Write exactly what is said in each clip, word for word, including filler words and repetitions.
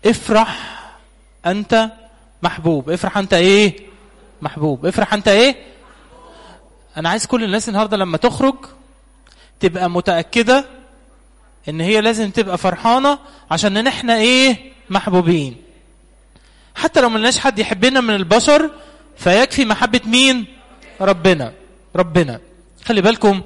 افرح انت محبوب. افرح انت ايه؟ محبوب. افرح انت ايه؟ انا عايز كل الناس النهارده لما تخرج تبقى متأكدة ان هي لازم تبقى فرحانة عشان ان احنا ايه؟ محبوبين. حتى لو ملناش حد يحبنا من البشر فيكفي محبة مين؟ ربنا. ربنا خلي بالكم،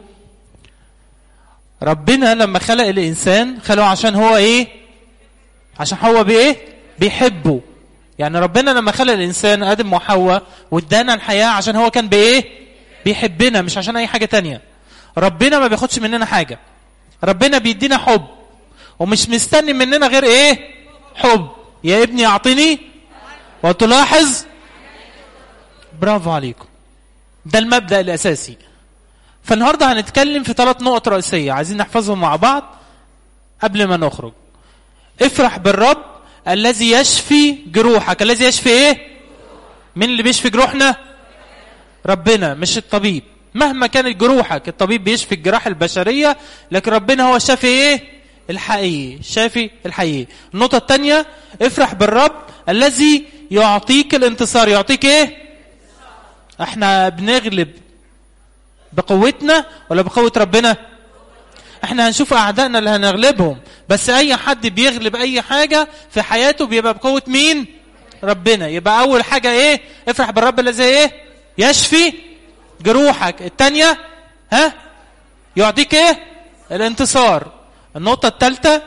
ربنا لما خلق الانسان خلقه عشان هو ايه؟ عشان هو بايه؟ بيحبه. يعني ربنا لما خلق الانسان ادم وحواء وادانا الحياة عشان هو كان بايه؟ بيحبنا، مش عشان اي حاجة تانية. ربنا ما بياخدش مننا حاجة، ربنا بيدينا حب ومش مستني مننا غير ايه؟ حب. يا ابني اعطني وتلاحظ. برافو عليكم، ده المبدأ الاساسي. فالنهاردة هنتكلم في ثلاث نقط رئيسية عايزين نحفظهم مع بعض قبل ما نخرج. افرح بالرب الذي يشفي جروحك. الذي يشفي ايه؟ مين اللي بيشفي جروحنا؟ ربنا، مش الطبيب. مهما كانت جروحك، الطبيب بيشفي الجراح البشرية، لكن ربنا هو الشافي ايه؟ الحقيقي، شافي الحقيقي. النقطة الثانية، افرح بالرب الذي يعطيك الانتصار. يعطيك ايه؟ احنا بنغلب بقوتنا ولا بقوة ربنا؟ احنا هنشوف اعدائنا اللي هنغلبهم، بس اي حد بيغلب اي حاجة في حياته بيبقى بقوة مين؟ ربنا. يبقى اول حاجة ايه؟ افرح بالرب الذي ايه؟ يشفي جروحك. الثانية ها؟ يعطيك ايه؟ الانتصار. النقطة الثالثة،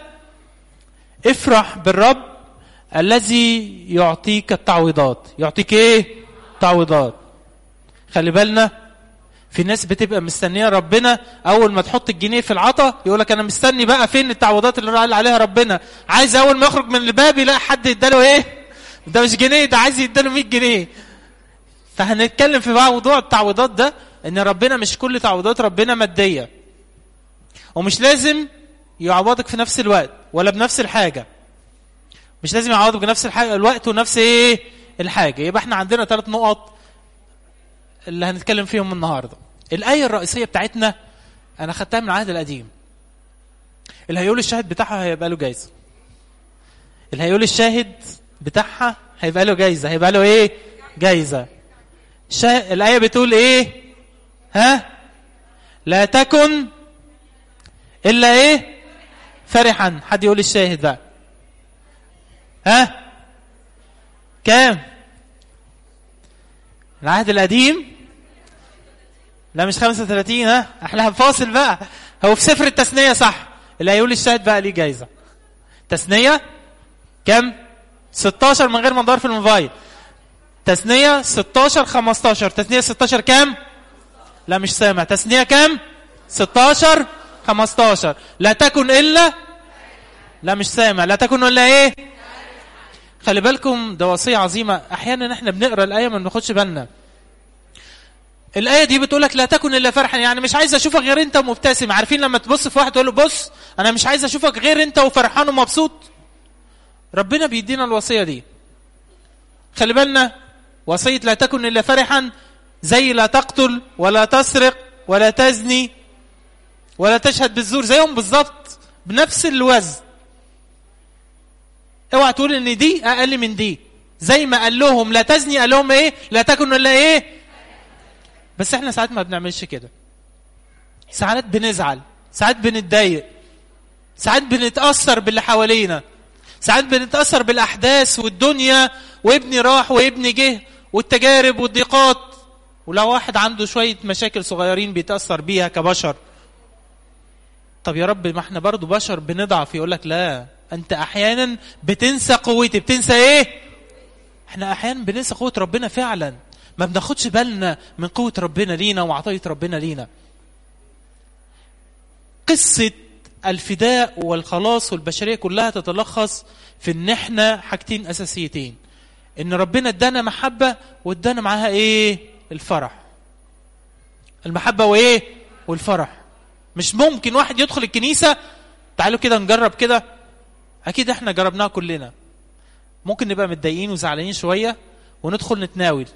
افرح بالرب الذي يعطيك التعويضات. يعطيك ايه؟ تعويضات. خلي بالنا، في ناس بتبقى مستنية ربنا اول ما تحط الجنيه في العطا يقولك انا مستني بقى فين التعويضات اللي قال عليها ربنا. عايز اول ما يخرج من الباب يلاقي حد يداله ايه؟ ده مش جنيه، ده عايز يداله مية جنيه. فهنتكلم في بقى موضوع التعويضات ده، ان ربنا مش كل تعويضات ربنا مادية، ومش لازم يعوضك في نفس الوقت ولا بنفس الحاجة. مش لازم يعوضك بنفس الحاجة الوقت ونفس ايه الحاجة. يبقى احنا عندنا ثلاث نقط اللي هنتكلم فيهم النهاردة. الآية الرئيسية بتاعتنا انا خدتها من العهد القديم. اللي هيقول الشاهد بتاعها هيبقى له جايزة. اللي هيقول الشاهد بتاعها هيبقى له جايزة. هيبقى له ايه؟ جايزة. شا... الآية بتقول ايه؟ ها؟ لا تكن إلا ايه؟ فرحا. حد يقول الشاهد بقى. ها؟ كام؟ العهد القديم؟ لا مش خمسة وثلاثين. ها؟ احنا هنفاصل بقى. هو في سفر التثنية صح. اللي هيقول الشاهد بقى ليه جايزة. تثنية كام؟ ستاشر من غير ما ندور في الموبايل. تثنية ستاشر خمستاشر. تثنية ستاشر كام؟ لا مش سامع. تثنية كام؟ ستاشر خمستاشر. لا تكن إلا، لا مش سامع. لا تكن إلا ايه؟ خلي بالكم، ده وصية عظيمة. احيانا احنا بنقرأ الآية ما بناخدش بالنا. الآية دي بتقولك لا تكن إلا فرحا، يعني مش عايز اشوفك غير انت ومبتسم. عارفين لما تبص في واحد تقول له بص انا مش عايز اشوفك غير انت وفرحان ومبسوط؟ ربنا بيدينا الوصية دي. خلي بالنا، وصية لا تكن إلا فرحا زي لا تقتل ولا تسرق ولا تزني ولا تشهد بالزور، زيهم بالظبط بنفس الوزن. اوعى تقول ان دي اقل من دي. زي ما قال لهم لا تزني قال لهم ايه؟ لا تكن الا ايه؟ بس احنا ساعات ما بنعملش كده. ساعات بنزعل، ساعات بنتضايق، ساعات بنتأثر باللي حوالينا، ساعات بنتأثر بالاحداث والدنيا، وابني راح وابني جه والتجارب والضيقات. ولو واحد عنده شوية مشاكل صغيرين بيتأثر بيها كبشر. طب يا رب ما احنا برضو بشر بنضعف. يقولك لا، انت احيانا بتنسى قوتي. بتنسى ايه؟ احنا احيانا بننسى قوة ربنا فعلا. ما بناخدش بالنا من قوة ربنا لينا وعطية ربنا لينا. قصة الفداء والخلاص والبشرية كلها تتلخص في ان احنا حاجتين اساسيتين. ان ربنا ادانا محبة وادانا معاها ايه؟ الفرح. المحبة وايه؟ والفرح. مش ممكن واحد يدخل الكنيسة، تعالوا كده نجرب كده، اكيد احنا جربناها كلنا. ممكن نبقى متضايقين وزعلانين شوية وندخل نتناول.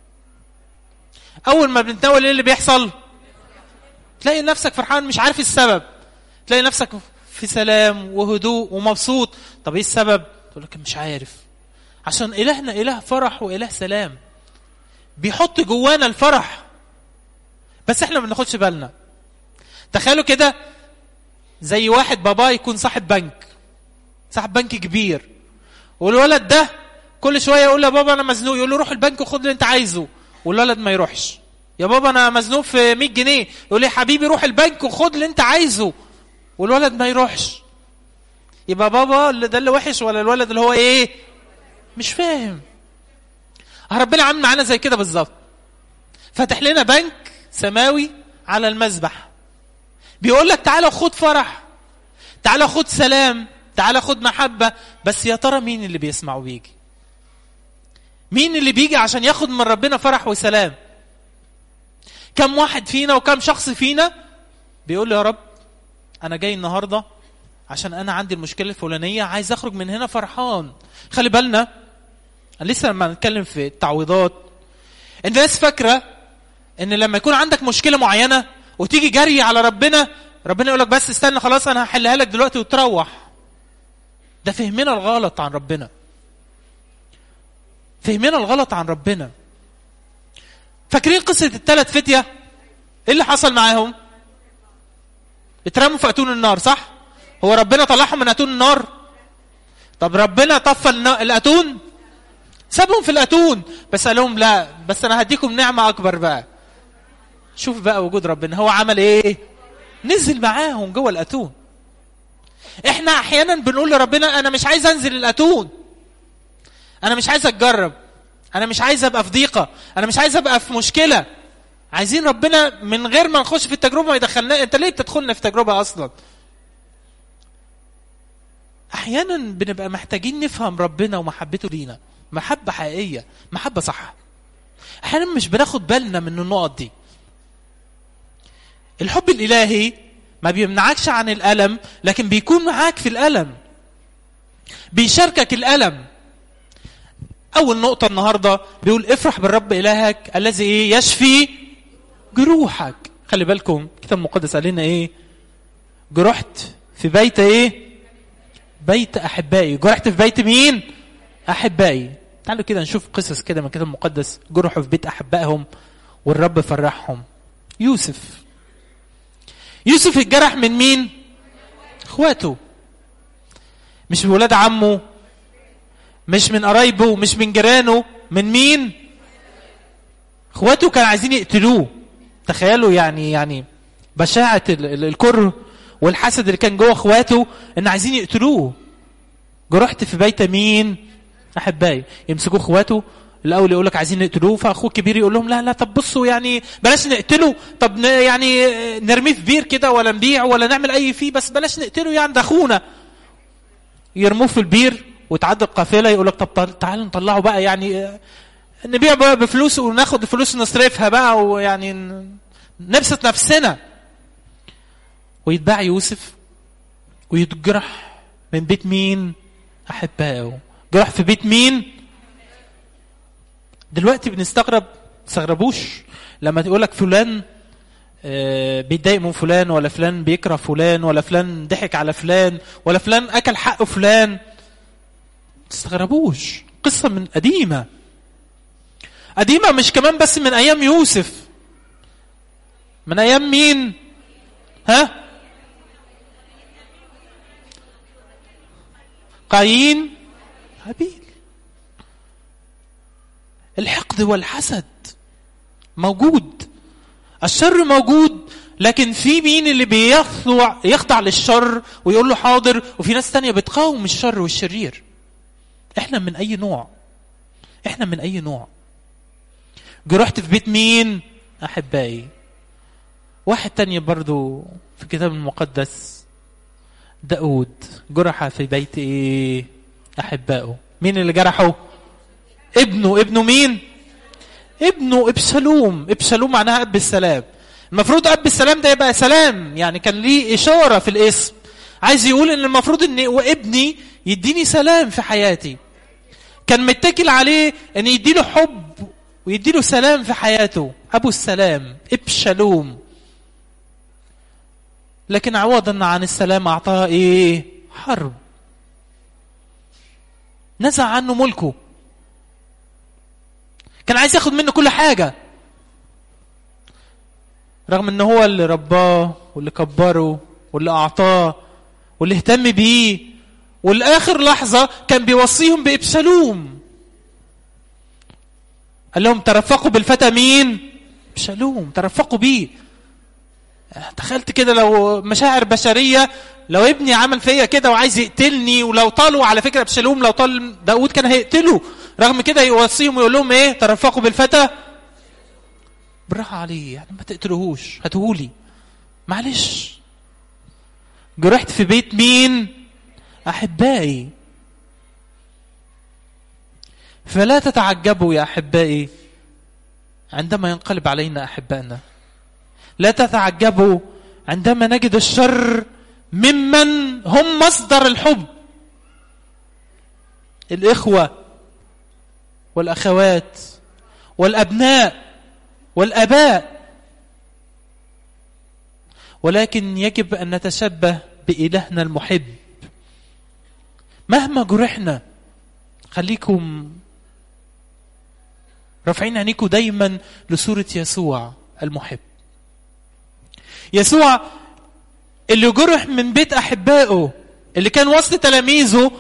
اول ما بنتناول ايه اللي بيحصل؟ تلاقي نفسك فرحان مش عارف السبب. تلاقي نفسك في سلام وهدوء ومبسوط. طب ايه السبب؟ تقول لك مش عارف، عشان إلهنا إله فرح وإله سلام، بيحط جوانا الفرح، بس احنا ما بناخدش بالنا. تخيلوا كده زي واحد بابا يكون صاحب بنك، صاحب بنك كبير، والولد ده كل شويه يقول له بابا انا مزنوق، يقول له روح البنك وخد اللي انت عايزه، والولد ما يروحش. يا بابا انا مزنوق في مية جنيه، يقول لي حبيبي روح البنك وخد اللي انت عايزه، والولد ما يروحش. يبقى بابا اللي ده اللي وحش ولا الولد اللي هو ايه مش فاهم؟ ربنا عامل معانا زي كده بالظبط، فاتح لنا بنك سماوي على المذبح، بيقول لك تعالى خد فرح، تعالى خد سلام، تعالى خد محبة. بس يا ترى مين اللي بيسمع وبيجي؟ مين اللي بيجي عشان ياخد من ربنا فرح وسلام؟ كم واحد فينا وكم شخص فينا بيقول يا رب انا جاي النهاردة عشان انا عندي المشكلة الفلانية، عايز اخرج من هنا فرحان. خلي بالنا لسه لما نتكلم في التعويضات، الناس فاكرة ان لما يكون عندك مشكلة معينة وتيجي جري على ربنا، ربنا يقولك بس استنى خلاص انا هحلها لك دلوقتي وتروح. ده فهمنا الغلط عن ربنا، فهمنا الغلط عن ربنا. فاكرين قصة الثلاث فتية؟ ايه اللي حصل معاهم؟ اترموا في اتون النار، صح؟ هو ربنا طلعهم من اتون النار؟ طب ربنا طفى الاتون؟ سابهم في الاتون، بس قال لهم لا بس انا هديكم نعمة اكبر بقى. شوف بقى وجود ربنا، هو عمل ايه؟ نزل معاهم جوه الاتون. احنا احيانا بنقول لربنا انا مش عايز انزل الاتون، انا مش عايز اتجرب، انا مش عايز ابقى في ضيقة، انا مش عايز ابقى في مشكلة. عايزين ربنا من غير ما نخش في التجربة ما يدخلنا. انت ليه بتدخلنا في تجربة اصلا؟ احيانا بنبقى محتاجين نفهم ربنا ومحبته لينا، محبة حقيقية، محبة صح. احيانا مش بناخد بالنا من النقط دي. الحب الالهي ما بيمنعكش عن الالم، لكن بيكون معاك في الالم، بيشاركك الالم. اول نقطة النهاردة بيقول افرح بالرب الهك الذي ايه يشفي جروحك. خلي بالكم الكتاب المقدس قال لنا ايه؟ جرحت في بيت ايه؟ بيت احبائي. جرحت في بيت مين؟ احبائي. تعالوا كده نشوف قصص كده من الكتاب المقدس جرحوا في بيت احبائهم والرب فرحهم. يوسف يوسف اتجرح من مين؟ اخواته، مش من ولاد عمه، مش من قرايبه، مش من جيرانه. من مين؟ اخواته كانوا عايزين يقتلوه. تخيلوا يعني يعني بشاعة الكره والحسد اللي كان جوه اخواته ان عايزين يقتلوه. جرحت في بيت مين؟ احبائي. يمسكوا اخواته الاول يقول لك عايزين نقتلوه، فاخوه الكبير يقول لهم لا لا طب بصوا يعني بلاش نقتله، طب يعني نرميه في بير كده ولا نبيع ولا نعمل اي فيه، بس بلاش نقتله يعني ده اخونا. يرموه في البير وتعدي القافله يقول لك طب تعالوا نطلعه بقى، يعني نبيع بقى بفلوس وناخد فلوس نصرفها بقى ويعني نبسط نفسنا. ويتباع يوسف ويتجرح من بيت مين؟ احبائه. جرح في بيت مين؟ دلوقتي بنستغرب، تستغربوش لما تقول لك فلان بيتضايق من فلان، ولا فلان بيكره فلان، ولا فلان ضحك على فلان، ولا فلان اكل حق فلان. تستغربوش، قصة من قديمة قديمة، مش كمان بس من ايام يوسف، من ايام مين؟ ها؟ قايين هابيل. الحقد والحسد موجود، الشر موجود، لكن في مين اللي بيخضع يخضع للشر ويقول له حاضر، وفي ناس تانية بتقاوم الشر والشرير. احنا من اي نوع؟ احنا من اي نوع؟ جرحت في بيت مين؟ احبائي. واحد تاني برضو في الكتاب المقدس داود جرح في بيت ايه؟ احبائه. مين اللي جرحه؟ ابنه. ابنه مين؟ ابنه ابشالوم. ابشالوم معناها اب السلام. المفروض اب السلام ده يبقى سلام، يعني كان ليه اشاره في الاسم، عايز يقول ان المفروض ان وابني يديني سلام في حياتي. كان متكل عليه ان يديله حب ويديله سلام في حياته. ابو السلام ابشالوم. لكن عوضا عن السلام اعطاه ايه؟ حرب. نزع عنه ملكه، كان عايز ياخد منه كل حاجة، رغم ان هو اللي رباه واللي كبره واللي اعطاه واللي اهتم بيه، والاخر لحظة كان بيوصيهم بإبشالوم. قال لهم ترفقوا بالفتى مين؟ أبشالوم، ترفقوا بيه. تخيلت كده لو مشاعر بشرية، لو ابني عمل فيا كده وعايز يقتلني، ولو طالوا على فكرة أبشالوم لو طال داود كان هيقتله، رغم كده يوصيهم ويقول لهم ايه؟ ترفقوا بالفتى. براحة عليه، يعني ما تقتلوهوش، هاتهولي معلش. جرحت في بيت مين؟ أحبائي. فلا تتعجبوا يا أحبائي عندما ينقلب علينا أحبائنا، لا تتعجبوا عندما نجد الشر ممن هم مصدر الحب، الإخوة والأخوات والأبناء والأباء. ولكن يجب أن نتشبه بإلهنا المحب مهما جرحنا. خليكم رافعين عينيكم دايما لصورة يسوع المحب، يسوع اللي جرح من بيت أحبائه، اللي كان وسط تلاميذه.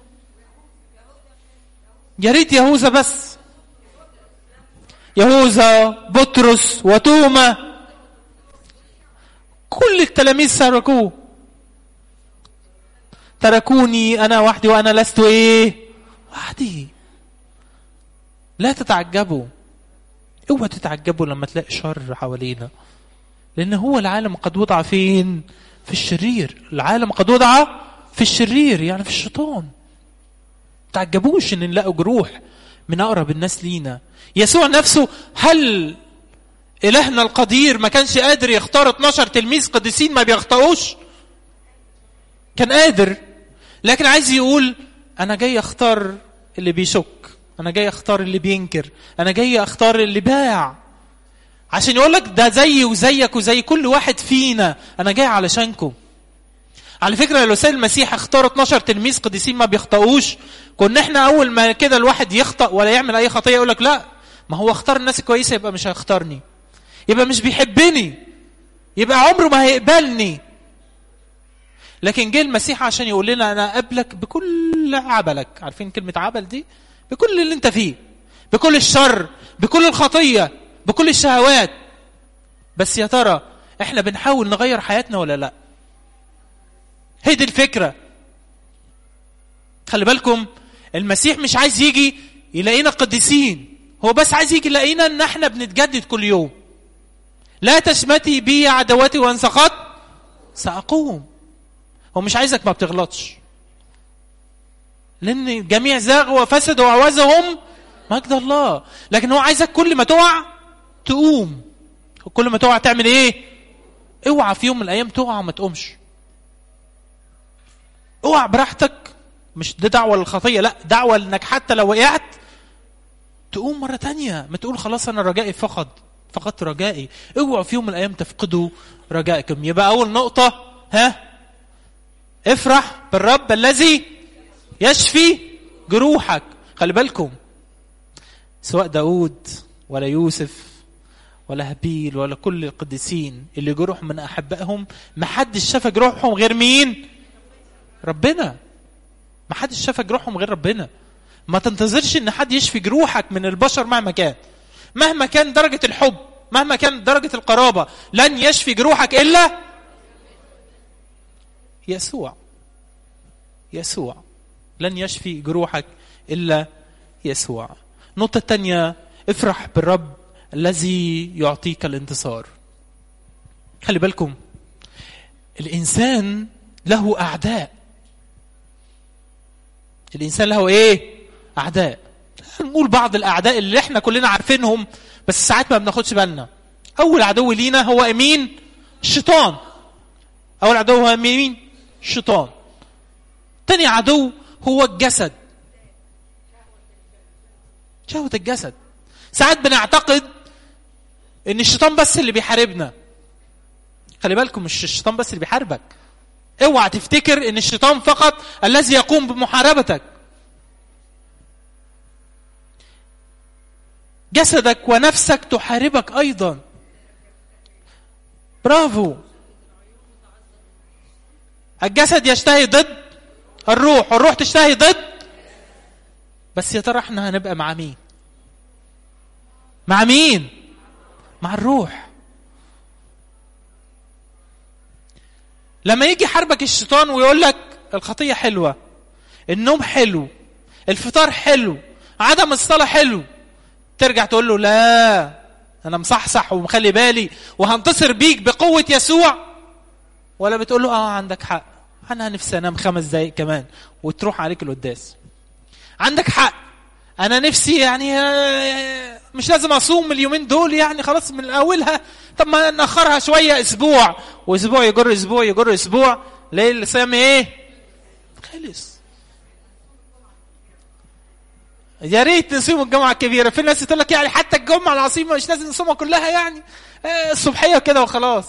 يا ريت يهوذا بس، يهوذا بطرس وتوما، كل التلاميذ تركوه، تركوني أنا وحدي وأنا لست إيه؟ وحدي. لا تتعجبوا، اوعى تتعجبوا لما تلاقي شر حوالينا، لأن هو العالم قد وضع فين؟ في الشرير. العالم قد وضع في الشرير، يعني في الشيطان. تعجبوش ان نلاقوا جروح من أقرب الناس لينا. يسوع نفسه، هل إلهنا القدير ما كانش قادر يختار اتناشر تلميذ قديسين ما بيخطئوش؟ كان قادر، لكن عايز يقول أنا جاي أختار اللي بيشك، أنا جاي أختار اللي بينكر، أنا جاي أختار اللي باع، عشان يقول لك ده زي وزيك وزي كل واحد فينا، أنا جاي علشانكم. على فكرة لو سيد المسيح اختار اتناشر تلميذ قديسين ما بيخطئوش، كنا احنا أول ما كده الواحد يخطأ ولا يعمل أي خطية يقول لك لا، ما هو اختار الناس الكويسة يبقى مش هيختارني، يبقى مش بيحبني، يبقى عمره ما هيقبلني. لكن جه المسيح عشان يقول لنا أنا قبلك بكل عبلك. عارفين كلمة عبل دي؟ بكل اللي انت فيه، بكل الشر، بكل الخطية، بكل الشهوات. بس يا ترى احنا بنحاول نغير حياتنا ولا لا؟ هي دي الفكرة. خلي بالكم، المسيح مش عايز يجي يلاقينا قديسين، هو بس عايز يجي يلاقينا ان احنا بنتجدد كل يوم. لا تشمتي بي عدواتي وان سقطت سأقوم. هو مش عايزك ما بتغلطش، لأن جميع زاغوا وفسدوا وعوزهم مجد الله، لكن هو عايزك كل ما تقع تقوم. كل ما تقع تعمل ايه؟ اوعى في يوم من الأيام تقع وما تقومش. اوعى براحتك، مش دي دعوة للخطية، لا، دعوة لأنك حتى لو وقعت تقوم مرة تانية، ما تقول خلاص أنا رجائي فقد فقدت رجائي. اوعى في يوم من الأيام تفقدوا رجائكم. يبقى أول نقطة، ها، افرح بالرب الذي يشفي جروحك. خلي بالكم، سواء داود ولا يوسف ولا هابيل ولا كل القديسين اللي جروح من أحبائهم، ما حدش شاف جروحهم غير مين؟ ربنا. ما حدش شاف جروحهم غير ربنا. ما تنتظرش ان حد يشفي جروحك من البشر مهما كان، مهما كان درجة الحب، مهما كان درجة القرابة، لن يشفي جروحك إلا يسوع. يسوع لن يشفي جروحك إلا يسوع. النقطة الثانية، افرح بالرب الذي يعطيك الانتصار. خلي بالكم، الإنسان له أعداء. الإنسان له إيه؟ أعداء. نقول بعض الأعداء اللي احنا كلنا عارفينهم، بس ساعات ما بناخدش بالنا. أول عدو لينا هو مين؟ الشيطان. أول عدو هو مين؟ الشيطان. تاني عدو هو الجسد، شهوة الجسد. ساعات بنعتقد ان الشيطان بس اللي بيحاربنا. خلي بالكم، مش الشيطان بس اللي بيحاربك. اوعى تفتكر ان الشيطان فقط الذي يقوم بمحاربتك. جسدك ونفسك تحاربك ايضا. برافو. الجسد يشتهي ضد الروح، والروح تشتهي ضد. بس يا ترى احنا هنبقى مع مين؟ مع مين؟ مع الروح. لما يجي حربك الشيطان ويقول لك الخطية حلوة، النوم حلو، الفطار حلو، عدم الصلاة حلو، ترجع تقول له لا انا مصحصح ومخلي بالي وهنتصر بيك بقوة يسوع، ولا بتقول له اه عندك حق انا نفسي انام خمس دقايق كمان وتروح عليك القداس. عندك حق انا نفسي يعني مش لازم اصوم اليومين دول يعني خلاص من اولها، طب ما ناخرها شويه اسبوع، واسبوع يجر اسبوع يجر اسبوع، ليه الصيام ايه خلص. يا ريت نصوم الجمعه الكبيره. في ناس تقول لك يعني حتى الجمعه العظيمه مش لازم نصومها كلها يعني الصبحيه كده وخلاص.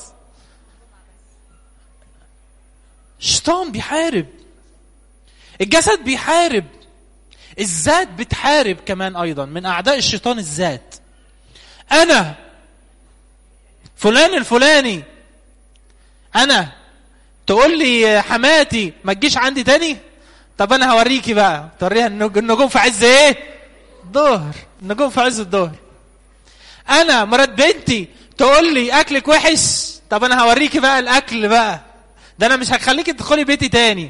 الشيطان بيحارب، الجسد بيحارب، الذات بتحارب كمان ايضا. من اعداء الشيطان الذات. انا فلان الفلاني، انا تقول لي حماتي ما تجيش عندي تاني، طب انا هوريكي بقى، توريها النجوم في عز ايه ظهر، النجوم في عز الظهر. انا مرات بنتي تقول لي اكلك وحش، طب انا هوريكي بقى الاكل بقى، ده انا مش هخليكي تدخلي بيتي تاني.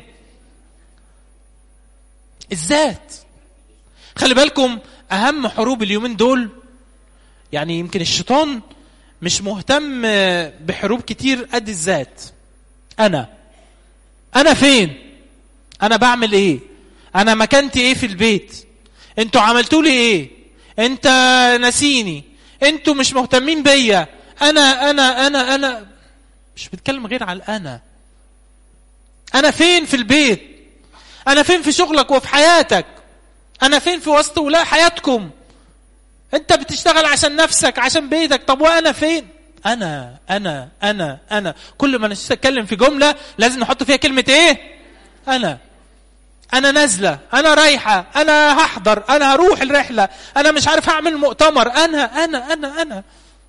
الذات. خلي بالكم اهم حروب اليومين دول، يعني يمكن الشيطان مش مهتم بحروب كتير قد الذات. انا انا فين؟ انا بعمل ايه؟ انا مكانتي ايه في البيت؟ انتوا عملتوا لي ايه؟ انت ناسيني، انتوا مش مهتمين بيا، انا انا انا انا مش بتكلم غير على الانا. انا فين في البيت؟ انا فين في شغلك وفي حياتك؟ انا فين في وسط ولا حياتكم؟ انت بتشتغل عشان نفسك عشان بيتك، طب وانا فين؟ انا انا انا انا كل ما نتكلم في جمله لازم نحط فيها كلمه ايه؟ انا انا نازله، انا رايحه، انا هحضر، انا هروح الرحله، انا مش عارف اعمل مؤتمر، انا انا انا انا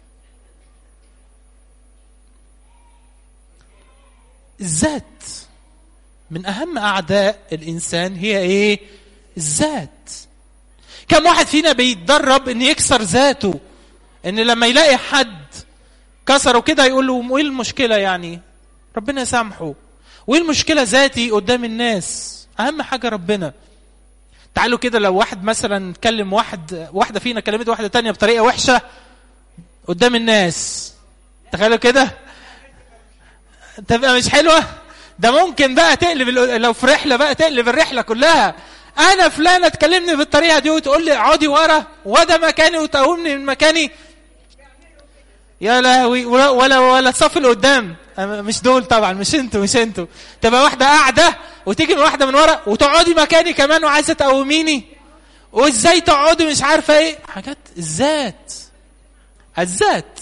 الذات. من اهم اعداء الانسان هي ايه؟ الذات. كم واحد فينا بيتدرب ان يكسر ذاته، ان لما يلاقي حد كسره كده يقول له ايه المشكله يعني؟ ربنا يسامحه. وايه المشكله ذاتي قدام الناس؟ اهم حاجه ربنا. تعالوا كده لو واحد مثلا كلم واحد، واحده فينا كلمت واحده تانية بطريقه وحشه قدام الناس، تخيلوا كده تبقى مش حلوه. ده ممكن بقى تقلب، لو في رحله بقى تقلب الرحله كلها. انا فلانه تكلمني بالطريقه دي وتقول لي اقعدي ورا وده مكاني وتقومني من مكاني، يا لهوي. ولا ولا, ولا صف القدام، مش دول طبعا، مش انتوا مش انتوا تبقى واحده قاعده وتيجي من واحده من ورا وتقعدي مكاني كمان وعايزه تقوميني، وازاي تقعدي مش عارفه ايه حاجات. الذات. الذات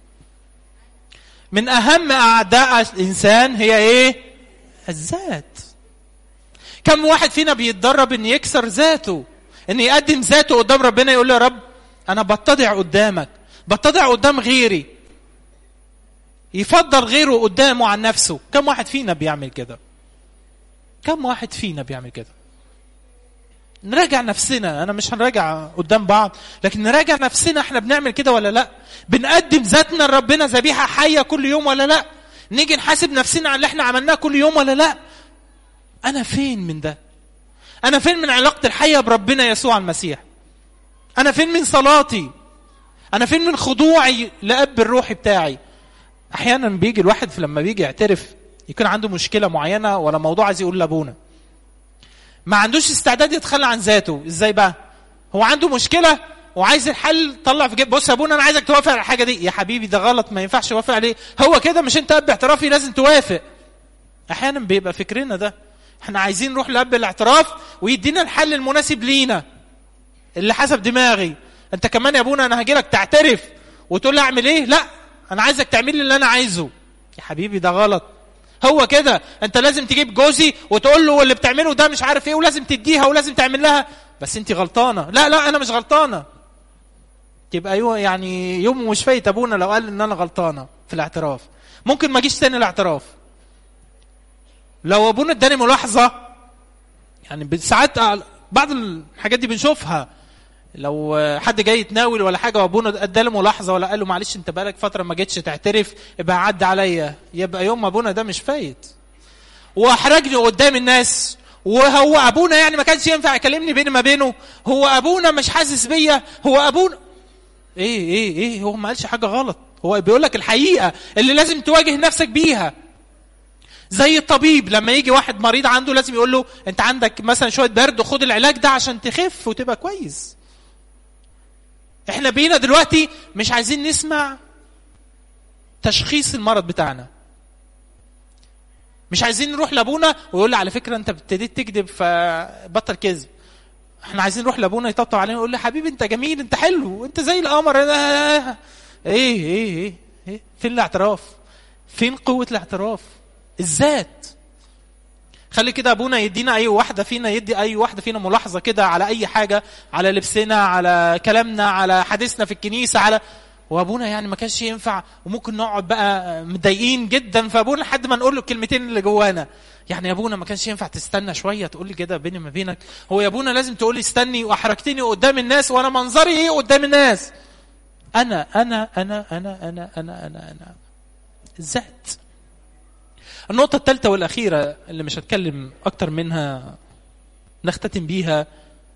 من اهم اعداء الانسان هي ايه؟ الذات. كم واحد فينا بيتدرب ان يكسر ذاته، ان يقدم ذاته قدام ربنا، يقول له يا رب انا بتضع قدامك، بتضع قدام غيري، يفضل غيره قدامه عن نفسه. كم واحد فينا بيعمل كده؟ كم واحد فينا بيعمل كده؟ نراجع نفسنا. انا مش هنراجع قدام بعض، لكن نراجع نفسنا، احنا بنعمل كده ولا لا؟ بنقدم ذاتنا لربنا ذبيحه حيه كل يوم ولا لا؟ نيجي نحاسب نفسنا على اللي احنا عملناه كل يوم ولا لا؟ انا فين من ده؟ انا فين من علاقتي الحيه بربنا يسوع المسيح؟ انا فين من صلاتي؟ انا فين من خضوعي لاب الروحي بتاعي؟ احيانا بيجي الواحد لما بيجي يعترف يكون عنده مشكله معينه ولا موضوع عايز يقول لابونا، ما عندوش استعداد يتخلى عن ذاته. ازاي بقى؟ هو عنده مشكله وعايز الحل، طلع في جيب، بص يا ابونا انا عايزك توافق على الحاجه دي. يا حبيبي ده غلط، ما ينفعش توافق عليه، هو كده مش انت اب اعترافي لازم توافق. احيانا بيبقى فكرنا ده، احنا عايزين نروح لاب الاعتراف ويدينا الحل المناسب لينا اللي حسب دماغي. انت كمان يا ابونا انا هاجي لك تعترف وتقول لي اعمل ايه؟ لا انا عايزك تعمل لي اللي انا عايزه. يا حبيبي ده غلط، هو كده انت لازم تجيب جوزي وتقول له اللي بتعمله ده مش عارف ايه، ولازم تديها ولازم تعمل لها، بس انت غلطانه. لا لا انا مش غلطانه. تبقى يو يعني يوم مش فايت ابونا لو قال ان انا غلطانه في الاعتراف، ممكن ما اجيش تاني الاعتراف. لو ابونا اداني ملاحظه، يعني ساعات بعض الحاجات دي بنشوفها، لو حد جاي يتناول ولا حاجه وابونا اداله ملاحظه ولا قال له معلش انت بقالك فتره ما جيتش تعترف يبقى عدى عليا، يبقى يوم ابونا ده مش فايت واحرجني قدام الناس. وهو ابونا يعني ما كانش ينفع يكلمني بيني ما بينه، هو ابونا مش حاسس بيا، هو ابونا ايه ايه ايه هو ما قالش حاجه غلط، هو بيقول لك الحقيقه اللي لازم تواجه نفسك بيها. زي الطبيب لما يجي واحد مريض عنده لازم يقول له انت عندك مثلا شويه برد وخد العلاج ده عشان تخف وتبقى كويس. احنا بينا دلوقتي مش عايزين نسمع تشخيص المرض بتاعنا، مش عايزين نروح لابونا ويقول لي على فكره انت ابتديت تكذب فبطل كذب. احنا عايزين نروح لابونا يطبطب علينا ويقول لي حبيبي انت جميل انت حلو انت زي القمر. ايه ايه ايه ايه فين الاعتراف؟ فين قوه الاعتراف؟ الذات. خلي كده ابونا يدينا اي واحده فينا، يدي اي واحده فينا ملاحظه كده على اي حاجه، على لبسنا، على كلامنا، على حديثنا في الكنيسه، على وابونا يعني ما كانش ينفع، وممكن نقعد بقى متضايقين جدا فابونا لحد ما نقول له الكلمتين اللي جوانا. يعني يا ابونا ما كانش ينفع تستنى شويه تقول لي كده بيني ما بينك؟ هو يا ابونا لازم تقول لي استني واحرجتني قدام الناس وانا منظري ايه قدام الناس؟ انا انا انا انا انا انا انا انا الذات. النقطة الثالثة والأخيرة اللي مش هتكلم أكتر منها نختتم بيها،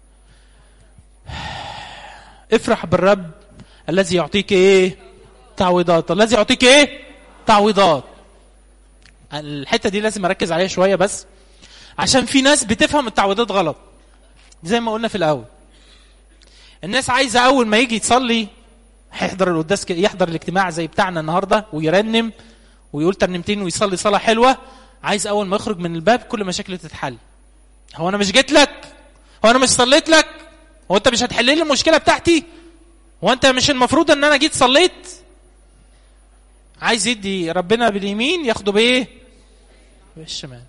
افرح بالرب الذي يعطيك ايه؟ تعويضات. الذي يعطيك ايه؟ تعويضات. الحتة دي لازم أركز عليها شوية بس، عشان في ناس بتفهم التعويضات غلط. زي ما قلنا في الأول، الناس عايزة أول ما يجي يتصلي هيحضر القداس، يحضر الاجتماع زي بتاعنا النهاردة ويرنم ويقول ترنمتين ويصلي صلاة حلوة، عايز أول ما يخرج من الباب كل مشاكله تتحل. هو أنا مش جيت لك؟ هو أنا مش صليت لك؟ هو أنت مش هتحل لي المشكلة بتاعتي؟ هو أنت مش المفروض أن أنا جيت صليت؟ عايز يدي ربنا باليمين ياخده بإيه؟ بالشمال.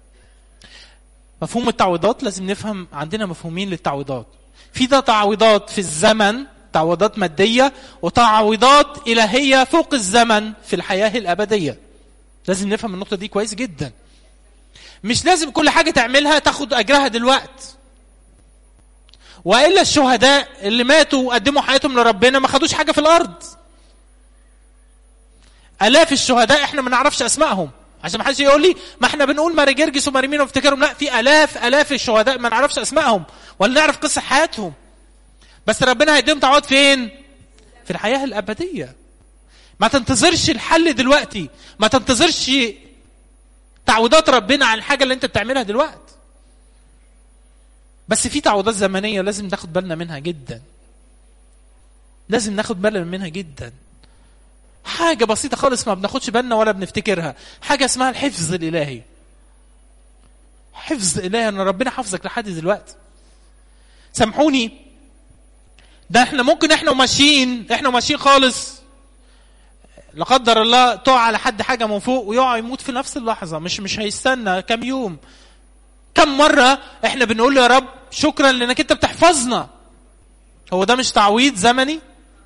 مفهوم التعويضات لازم نفهم، عندنا مفهومين للتعويضات. في ده تعويضات في الزمن، تعويضات مادية، وتعويضات إلهية فوق الزمن في الحياة الأبدية. لازم نفهم النقطة دي كويس جدا. مش لازم كل حاجة تعملها تاخد أجرها دلوقت، وإلا الشهداء اللي ماتوا وقدموا حياتهم لربنا ما خدوش حاجة في الأرض. آلاف الشهداء احنا ما نعرفش أسمائهم، عشان ما حدش يقول لي ما احنا بنقول ماري جرجس وماريمين وافتكرهم. لا، في آلاف آلاف الشهداء ما نعرفش أسمائهم ولا نعرف قصة حياتهم، بس ربنا هيديهم تعوض فين؟ في الحياة الأبدية. ما تنتظرش الحل دلوقتي، ما تنتظرش تعويضات ربنا عن الحاجة اللي انت بتعملها دلوقتي. بس في تعويضات زمنية لازم ناخد بالنا منها جدا، لازم ناخد بالنا منها جدا. حاجة بسيطة خالص ما بناخدش بالنا ولا بنفتكرها، حاجة اسمها الحفظ الإلهي. حفظ إلهي ان ربنا حفظك لحد دلوقتي. سامحوني، ده احنا ممكن احنا وماشيين احنا وماشيين خالص لا قدر الله تقع على حد حاجه من فوق ويقع يموت في نفس اللحظه، مش مش هيستنى كم يوم. كم مره احنا بنقول له يا رب شكرا لانك انت بتحفظنا. هو ده مش تعويض زمني؟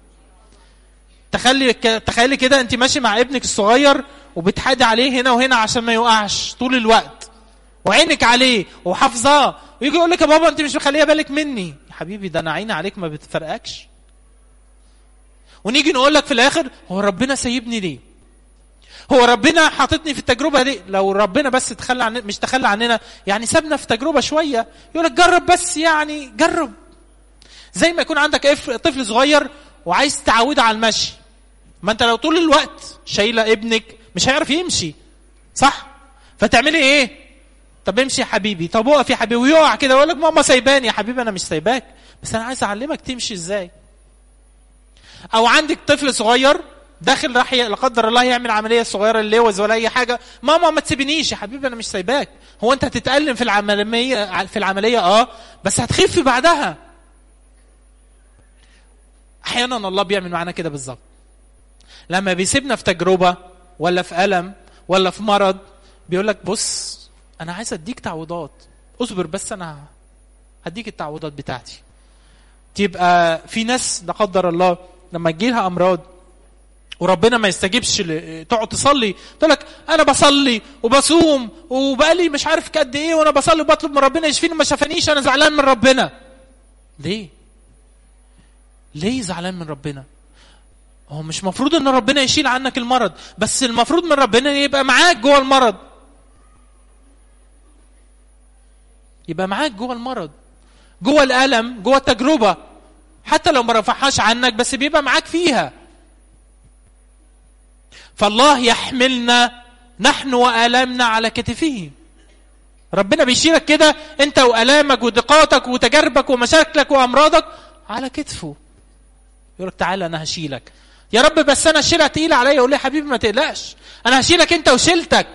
تخلي تخيلي كده انت ماشي مع ابنك الصغير وبتحادي عليه هنا وهنا عشان ما يوقعش طول الوقت، وعينك عليه وحافظاه، ويجي يقول لك يا بابا انت مش مخليه بالك مني. يا حبيبي ده انا عيني عليك ما بتفرقكش. ونيجي نقول لك في الاخر هو ربنا سايبني ليه؟ هو ربنا حاططني في التجربه دي؟ لو ربنا بس تخلى عن مش تخلى عننا يعني سابنا في تجربه شويه، يقول لك جرب بس، يعني جرب. زي ما يكون عندك طفل صغير وعايز تعوده على المشي، ما انت لو طول الوقت شايله ابنك مش هيعرف يمشي، صح؟ فتعملي ايه؟ طب امشي يا حبيبي، طب وقف يا حبيبي، ويقع كده ويقول لك ماما سايباني. يا حبيبي انا مش سايباك، بس انا عايز اعلمك تمشي ازاي. او عندك طفل صغير داخل راح لا قدر الله يعمل عمليه صغيره اللوز ولا اي حاجه، ماما ما تسيبنيش. يا حبيبي انا مش سايباك. هو انت هتتألم في العمليه في العمليه اه بس هتخف بعدها. احيانا الله بيعمل معنا كده بالظبط، لما بيسيبنا في تجربه ولا في ألم ولا في مرض بيقول لك بص انا عايز اديك تعويضات، اصبر بس انا هديك التعويضات بتاعتي. تبقى في ناس لا قدر الله لما تجيلها امراض وربنا ما يستجيبش ل... تقعد تصلي تقول لك انا بصلي وبصوم وبقالي مش عارف قد ايه وانا بصلي وبطلب من ربنا يشفيني وما شافنيش، انا زعلان من ربنا. ليه؟ ليه زعلان من ربنا؟ هو مش مفروض ان ربنا يشيل عنك المرض، بس المفروض من ربنا يبقى معاك جوه المرض، يبقى معاك جوه المرض، جوه الألم، جوه التجربة، حتى لو ما رفعهاش عنك بس بيبقى معاك فيها. فالله يحملنا نحن وآلامنا على كتفه. ربنا بيشيلك كده انت وآلامك وضيقاتك وتجاربك ومشاكلك وأمراضك على كتفه. يقول لك تعالى انا هشيلك. يا رب بس انا شيلها تقيله عليا. يقول لي يا حبيبي ما تقلقش، انا هشيلك انت وشيلتك.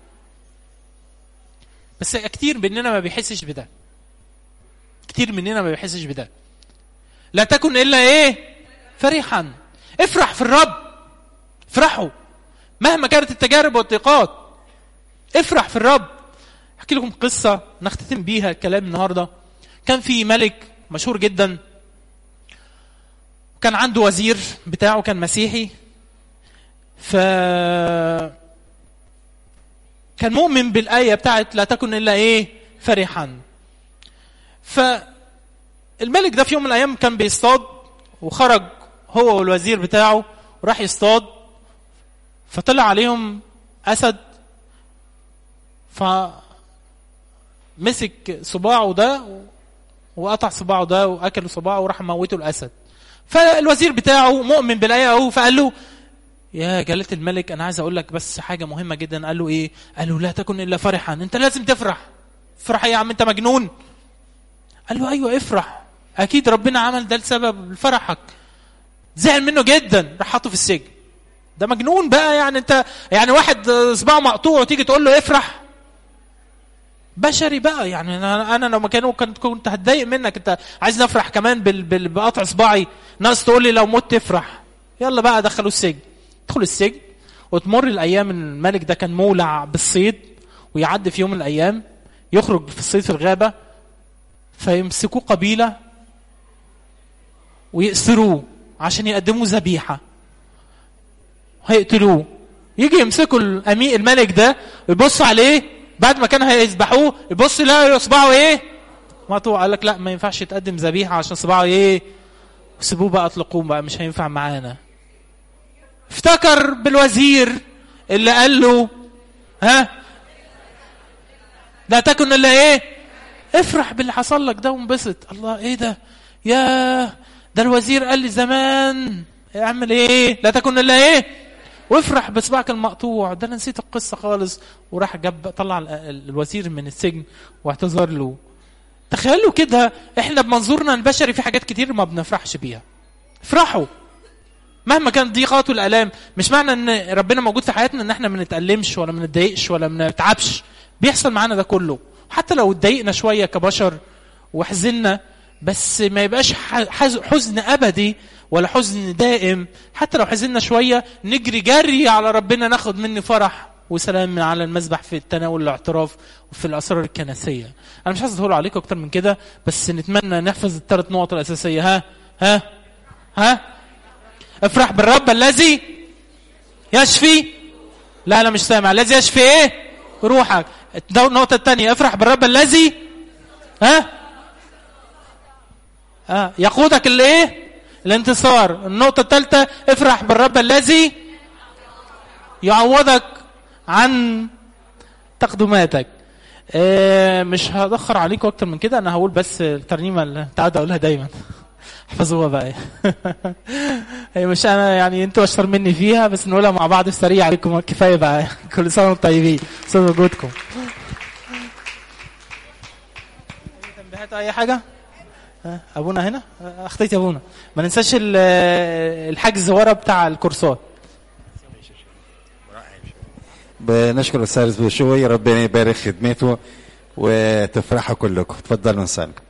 بس كتير مننا ما بيحسش بده، كتير مننا ما بيحسش بده. لا تكن الا ايه؟ فرحا. افرح في الرب، افرحوا مهما كانت التجارب والضيقات، افرح في الرب. احكي لكم قصه نختتم بيها الكلام النهارده. كان في ملك مشهور جدا، كان عنده وزير بتاعه كان مسيحي، ف كان مؤمن بالآية بتاعت لا تكن إلا إيه؟ فرحا. فالملك ده في يوم من الأيام كان بيصطاد، وخرج هو والوزير بتاعه وراح يصطاد، فطلع عليهم أسد، فمسك صباعه ده وقطع صباعه ده وأكل صباعه وراح موته الأسد. فالوزير بتاعه مؤمن بالآية أهو، فقال له يا جلالة الملك أنا عايز أقول لك بس حاجة مهمة جدا. قال له إيه؟ قال له لا تكن إلا فرحا. أنت لازم تفرح. افرح إيه يا عم، أنت مجنون؟ قال له أيوة افرح، أكيد ربنا عمل ده لسبب فرحك. زعل منه جدا، راح حاطه في السجن. ده مجنون بقى يعني. أنت يعني واحد صباعه مقطوع وتيجي تقول له افرح؟ بشري بقى يعني. أنا أنا لو مكانه كنت كنت هتضايق منك. أنت عايز نفرح كمان بقطع صباعي؟ ناس تقول لي لو مت افرح. يلا بقى دخلوا السجن. يدخل السجن وتمر الايام. الملك ده كان مولع بالصيد، ويعدي في يوم من الايام يخرج في الصيد في الغابه، فيمسكوه قبيله ويأسروه عشان يقدموا ذبيحه، هيقتلوه. يجي يمسكوا الامير الملك ده ويبص عليه بعد ما كان هيذبحوه، يبص يلاقي صباعه ايه؟ مقطوع. قال لك لا ما ينفعش تقدم ذبيحه عشان صباعه ايه؟ وسيبوه بقى، اطلقوه بقى، مش هينفع معانا. افتكر بالوزير اللي قال له ها لا تكن الا ايه؟ افرح باللي حصل لك ده وانبسط. الله ايه ده؟ يا ده الوزير قال لي زمان اعمل ايه؟ لا تكن الا ايه؟ وافرح بصباعك المقطوع. ده انا نسيت القصه خالص. وراح جاب طلع الوزير من السجن واعتذر له. تخيلوا كده، احنا بمنظورنا البشري في حاجات كتير ما بنفرحش بيها. افرحوا مهما كانت ضيقات والآلام. مش معنى ان ربنا موجود في حياتنا ان احنا ما نتألمش ولا ما نتضايقش ولا ما نتعبش. بيحصل معانا ده كله، حتى لو اتضايقنا شويه كبشر وحزننا، بس ما يبقاش حزن ابدي ولا حزن دائم. حتى لو حزننا شويه نجري جري على ربنا، ناخد منه فرح وسلام من على المسبح في التناول والاعتراف وفي الاسرار الكنسيه. انا مش عايز اطول عليكم اكتر من كده، بس نتمنى نحفظ الثلاث نقط الاساسيه. ها ها ها افرح بالرب الذي يشفي. لا انا مش سامع. الذي يشفي ايه؟ روحك. النقطه الثانيه افرح بالرب الذي ها ها يقودك الايه؟ الانتصار. النقطه الثالثه افرح بالرب الذي يعوضك عن تقدماتك. اه مش هدخر عليكم اكتر من كده. انا هقول بس الترنيمه اللي تعود اقولها دايما، احفظوها بقى. هي مش انا يعني، انتوا اشطر مني فيها، بس نقولها مع بعض سريع عليكم كفايه بقى. كل سنه وانتم طيبين. بسبب وجودكم. تنبيهات اي حاجه؟ ابونا هنا. اخطيت يا ابونا. ما ننساش الحجز ورا بتاع الكورسات. بنشكر الاستاذ بشوي، ربنا يبارك خدمته وتفرحوا كلكم. تفضلوا نصلي.